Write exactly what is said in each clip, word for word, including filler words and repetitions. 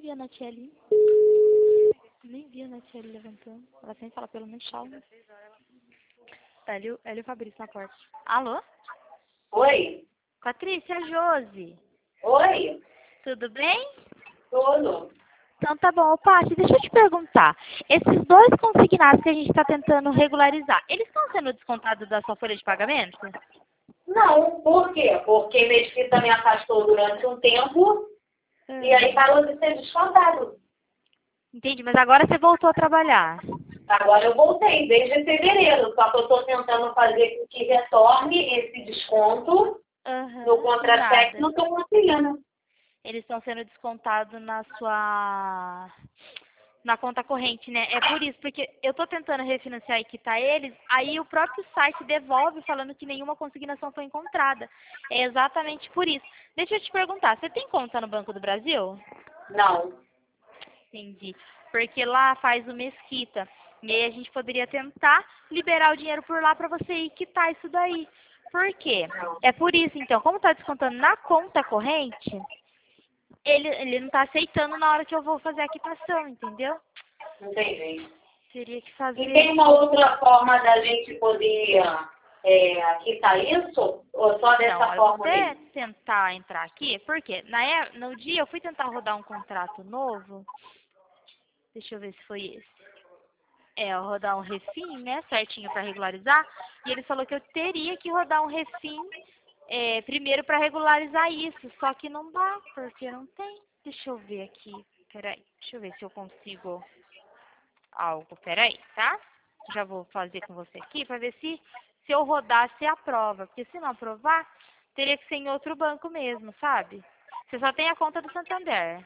vi a Natiele. Nem vi a Natiele levantando. Ela sempre fala pelo menos tchau, né? Tá, ele, ele e o Fabrício na porta. Alô? Oi? Patrícia, Josi. Oi? Tudo bem? Tudo. Então tá bom. Ô, Paty, deixa eu te perguntar. Esses dois consignados que a gente está tentando regularizar, eles estão sendo descontados da sua folha de pagamento? Não, por quê? Porque Mesquita me afastou durante um tempo Hum. e aí parou de ser descontado. Entendi, mas agora você voltou a trabalhar. Agora eu voltei desde fevereiro, só que eu estou tentando fazer com que retorne esse desconto Uhum, no contra-cheque, nada. não estou conseguindo. Eles estão sendo descontados na sua... na conta corrente, né? É por isso, porque eu tô tentando refinanciar e quitar eles, aí o próprio site devolve falando que nenhuma consignação foi encontrada. É exatamente por isso. Deixa eu te perguntar, você tem conta no Banco do Brasil? Não. Entendi. Porque lá faz o Mesquita. E aí a gente poderia tentar liberar o dinheiro por lá para você ir quitar isso daí. Por quê? É por isso, então, como tá descontando na conta corrente, ele, ele não tá aceitando na hora que eu vou fazer a quitação, entendeu? Entendi. Teria que fazer... E tem uma outra forma da gente poder é, quitar isso? Ou só dessa Não, eu forma vou até mesmo? tentar entrar aqui, porque na, é- no dia eu fui tentar rodar um contrato novo. Deixa eu ver se foi esse. É, eu rodar um refim, né, certinho para regularizar. E ele falou que eu teria que rodar um refim é, primeiro para regularizar isso. Só que não dá, porque não tem. Deixa eu ver aqui. Peraí, deixa eu ver se eu consigo algo. Peraí, tá? Já vou fazer com você aqui para ver se, se eu rodar, se aprova. Porque se não aprovar, teria que ser em outro banco mesmo, sabe? Você só tem a conta do Santander.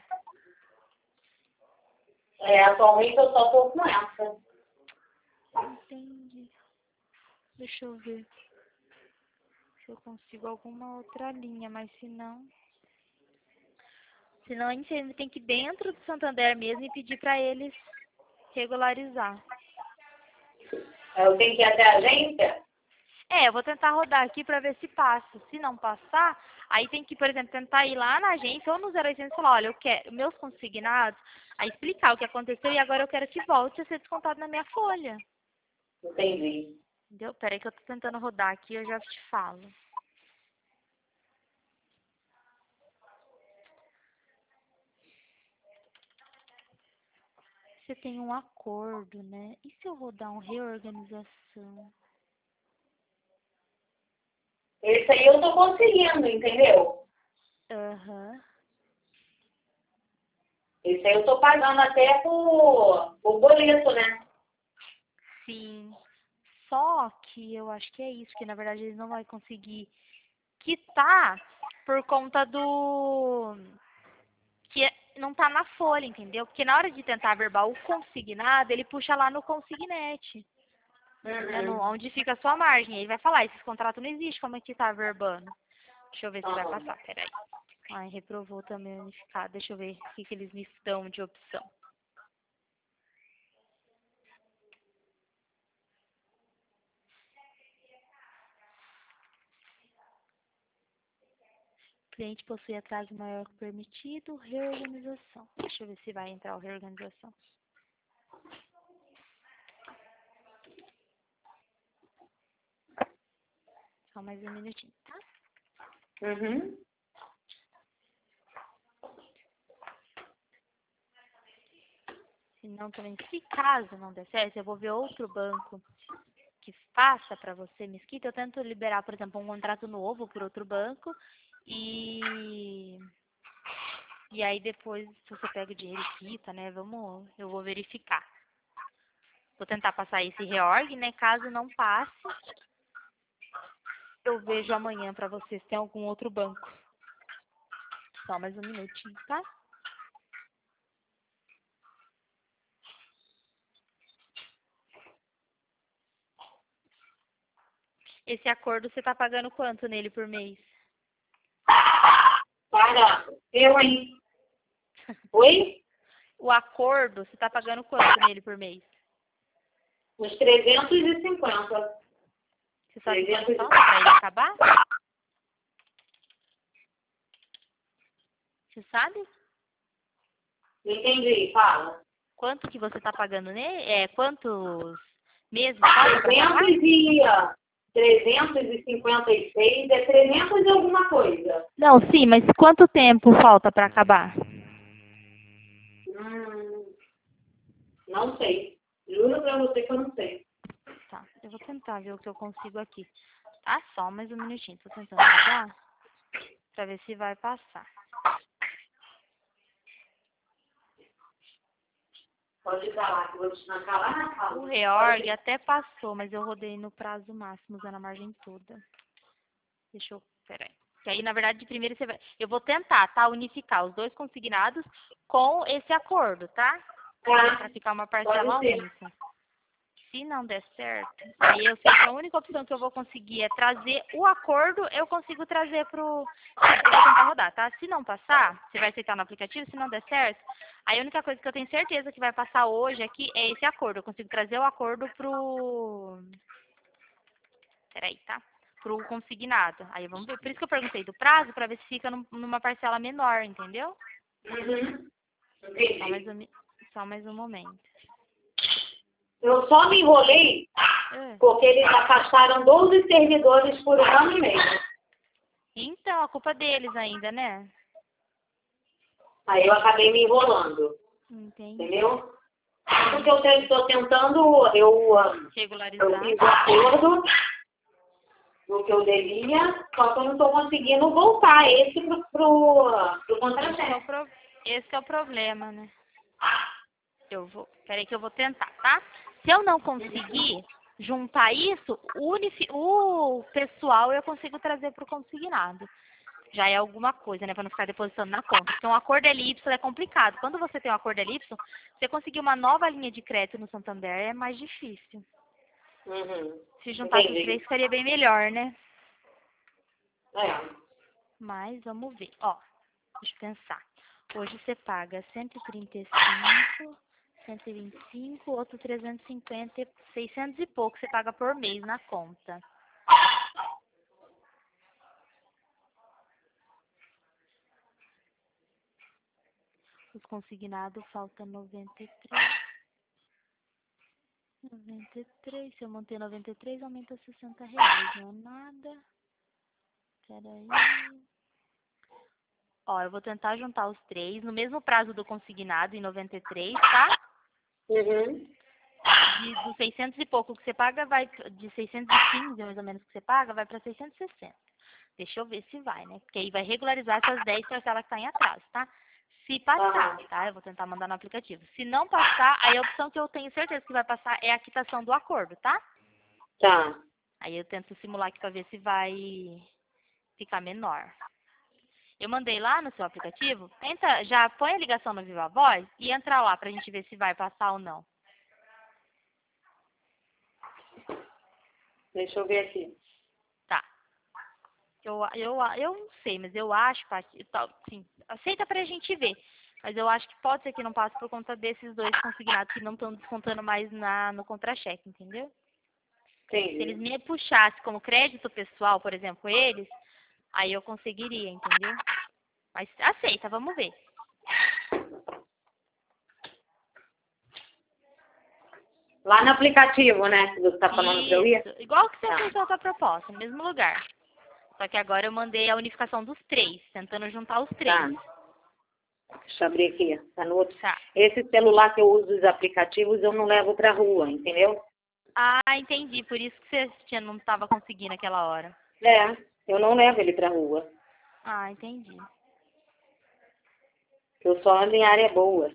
É, atualmente eu só estou com essa. Entendi. Deixa eu ver se eu consigo alguma outra linha, mas se não... Senão a gente ainda tem que ir dentro do Santander mesmo e pedir para eles regularizar. Eu tenho que ir até a agência? É, eu vou tentar rodar aqui para ver se passa. Se não passar, aí tem que, por exemplo, tentar ir lá na agência ou no zero oitocentos e falar, olha, eu quero meus consignados, aí explicar o que aconteceu e agora eu quero que volte a ser descontado na minha folha. Entendi. Entendeu? Peraí que eu tô tentando rodar aqui, eu já te falo. Você tem um acordo, né? E se eu rodar um reorganização? Esse aí eu tô conseguindo, entendeu? Aham. Esse aí eu tô pagando até por, por boleto, né? Sim. Só que eu acho que é isso, que na verdade eles não vão conseguir quitar por conta do... que não tá na folha, entendeu? Porque na hora de tentar averbar o consignado, ele puxa lá no consignete, né? No, Uhum. onde fica a sua margem. Aí ele vai falar, esse contrato não existe, como é que tá averbando? Deixa eu ver se vai Uhum. passar, peraí. Ai, reprovou também unificado. Deixa eu ver o que, que eles me dão de opção. Cliente possui atraso maior que o permitido, reorganização. Deixa eu ver se vai entrar o reorganização. Só mais um minutinho, tá? Uhum. Se não, também, se caso não der certo, eu vou ver outro banco que faça para você, Mesquita. Eu tento liberar, por exemplo, um contrato novo por outro banco e... E aí depois, se você pega o dinheiro e quita, né, vamos, eu vou verificar. Vou tentar passar esse reorg, né, caso não passe, eu vejo amanhã para vocês se tem algum outro banco. Só mais um minutinho, tá? Esse acordo você tá pagando quanto nele por mês? Paga. Eu, hein? Oi? O acordo, você tá pagando quanto nele por mês? Uns trezentos e cinquenta. Você sabe quanto trezentos e falta para ele acabar? Você sabe? Não entendi, fala. Quanto que você tá pagando nele? É, quantos meses falta pra acabar? trezentos e, trezentos e cinquenta e seis é trezentos e alguma coisa. Não, sim, mas quanto tempo falta pra acabar? Hum, não sei. Juro pra você que eu não sei. Tá, eu vou tentar ver o que eu consigo aqui. Ah, só mais um minutinho. Tô tentando mudar pra ver se vai passar. Pode ir pra lá, que eu vou te trancar lá na sala. O reorg até passou, mas eu rodei no prazo máximo, usando a margem toda. Deixa eu... Peraí. Que aí, na verdade, de primeiro você vai... Eu vou tentar, tá? Unificar os dois consignados com esse acordo, tá? Tá, Pra ficar uma parcela pode ser. única. Se não der certo, aí eu sei que a única opção que eu vou conseguir é trazer o acordo, eu consigo trazer pro... Eu vou tentar rodar, tá? Se não passar, você vai aceitar no aplicativo, se não der certo, aí a única coisa que eu tenho certeza que vai passar hoje aqui é esse acordo. Eu consigo trazer o acordo pro... Peraí, tá? Pro consignado. Aí vamos ver. Por isso que eu perguntei do prazo, pra ver se fica num- numa parcela menor, entendeu? Uhum. Só mais Entendi. um, mi- só mais um momento. Eu só me enrolei É. porque eles afastaram doze servidores por um ano e meio. Então, a culpa deles ainda, né? Aí eu acabei me enrolando, Entendi. entendeu? Porque eu estou tentando, eu, ah, eu Regularizar. fiz o acordo no que eu devia, só que eu não estou conseguindo voltar esse pro, pro, pro Esse é, o contra-cheque. pro... Esse é o problema, né? Eu vou. Peraí que eu vou tentar, tá? Se eu não conseguir juntar isso, o, unifi... o pessoal eu consigo trazer pro consignado. Já é alguma coisa, né? Pra não ficar depositando na conta. Porque um acordo L Y é complicado. Quando você tem um acordo L Y, você conseguir uma nova linha de crédito no Santander é mais difícil. Uhum. Se juntar os Entendi. três ficaria bem melhor, né? É. Mas vamos ver. Ó, deixa eu pensar. Hoje você paga cento e trinta e cinco, cento e vinte e cinco, outro trezentos e cinquenta, seiscentos e pouco você paga por mês na conta. Os consignados falta noventa e três. noventa e três, se eu manter noventa e três, aumenta sessenta reais, não é nada. Peraí. Ó, eu vou tentar juntar os três no mesmo prazo do consignado, em noventa e três, tá? Uhum. De, dos seiscentos e pouco que você paga, vai de seiscentos e quinze, mais ou menos, que você paga, vai para seiscentos e sessenta. Deixa eu ver se vai, né? Porque aí vai regularizar essas dez parcelas que tá em atraso, tá? Se passar, Aham. tá? Eu vou tentar mandar no aplicativo. Se não passar, aí a opção que eu tenho certeza que vai passar é a quitação do acordo, tá? Tá. Aí eu tento simular aqui pra ver se vai ficar menor. Eu mandei lá no seu aplicativo, entra, já põe a ligação no Viva Voz e entra lá pra gente ver se vai passar ou não. Deixa eu ver aqui. Tá. Eu, eu, eu não sei, mas eu acho, Paty, tal- sim, aceita pra gente ver. Mas eu acho que pode ser que não passe por conta desses dois consignados que não estão descontando mais na, no contra-cheque, entendeu? Se eles Entendi. me puxassem como crédito pessoal, por exemplo, eles, aí eu conseguiria, entendeu? Mas aceita, vamos ver. Lá no aplicativo, né? Que você tá falando pra eu ir? Isso, igual que você Tá. fez a outra proposta, no mesmo lugar. Só que agora eu mandei a unificação dos três, tentando juntar os três. Tá. Deixa eu abrir aqui. Tá no outro. Tá. Esse celular que eu uso os aplicativos, eu não levo pra rua, entendeu? Ah, entendi. Por isso que você tinha- não estava conseguindo aquela hora. É. Eu não levo ele pra rua. Ah, entendi. Eu só ando em área boa.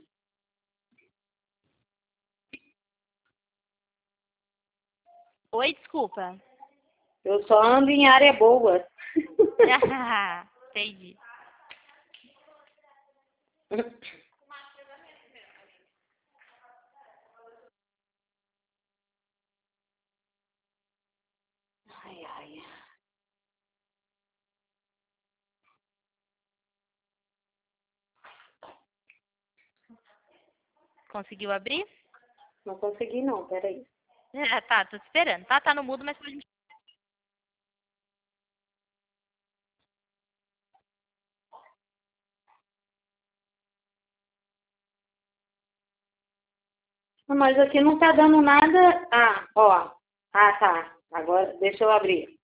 Oi, desculpa. Eu só ando em área boa. Entendi. Ai, ai. Conseguiu abrir? Não consegui não, peraí. Ah, tá, tô te esperando. Tá, tá no mudo, mas pode Mas aqui não tá dando nada. Ah, ó. Ah, tá. Agora deixa eu abrir.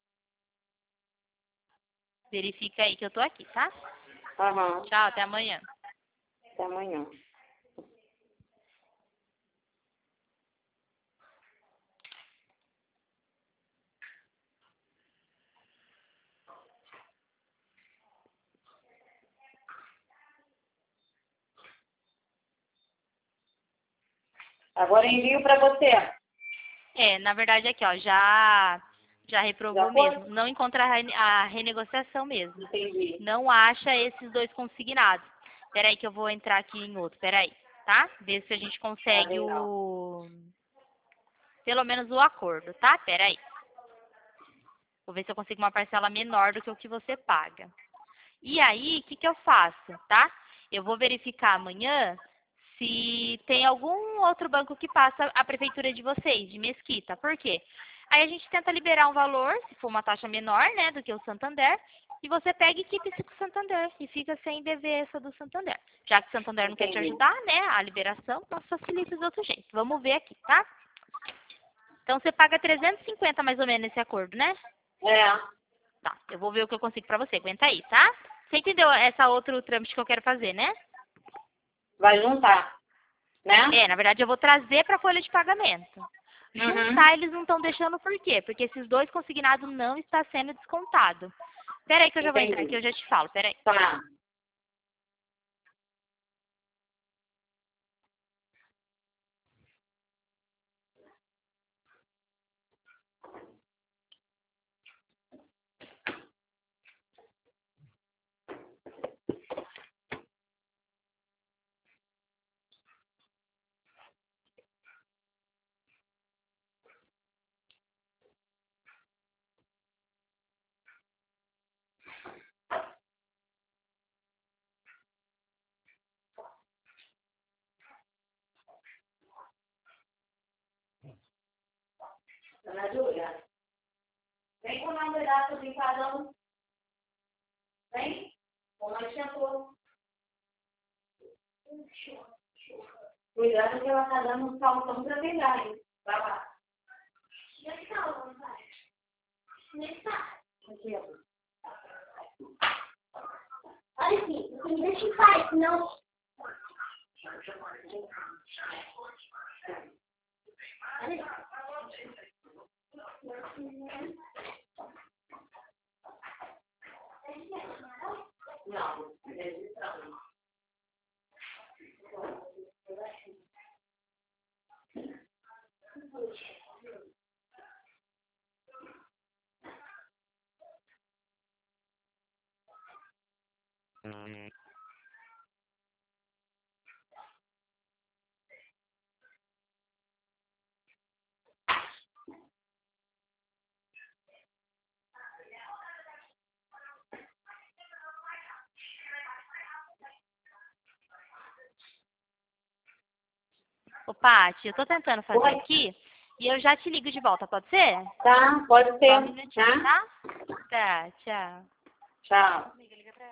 Verifica aí que eu tô aqui, tá? Aham. Tchau, até amanhã. Até amanhã. Agora envio para você. É, na verdade aqui, ó, já já reprovou Já foi? mesmo. Não encontra a rene- a renegociação mesmo. Entendi. Não acha esses dois consignados. Peraí que eu vou entrar aqui em outro, peraí, tá? Ver se a gente consegue Tá legal. o... pelo menos o acordo, tá? Peraí. Vou ver se eu consigo uma parcela menor do que o que você paga. E aí, o que, que eu faço, tá? Eu vou verificar amanhã se tem algum outro banco que passa a prefeitura de vocês, de Mesquita. Por quê? Aí a gente tenta liberar um valor, se for uma taxa menor, né, do que o Santander, e você pega e quita esse com o Santander e fica sem dever essa do Santander. Já que o Santander não quer te Entendi. ajudar, né, a liberação, nós facilita de outro jeito. Vamos ver aqui, tá? Então você paga trezentos e cinquenta mais ou menos nesse acordo, né? É. Tá, eu vou ver o que eu consigo pra você. Aguenta aí, tá? Você entendeu essa outro trâmite que eu quero fazer, né? Vai juntar, né? É, na verdade eu vou trazer pra folha de pagamento. Uhum. Juntar eles não estão deixando por quê? Porque esses dois consignados não está sendo descontado. Pera aí que eu já vou entrar aqui, Entendi. eu já te falo, pera aí. Tá. Dona Júlia, vem comer um pedaço de cada um. Vem. Com mais tempo. Cuidado que ela tá dando um saltão pra pegar, hein? Vai lá. Onde tá, pai? Onde tá? Aqui, ó. Olha aqui, não me deixa em paz, senão... Não, não. Ô, Paty, eu tô tentando fazer Oi. aqui e eu já te ligo de volta, pode ser? Tá, pode Só um ser. minutinho, Tá? tá? Tá, tchau. Tchau.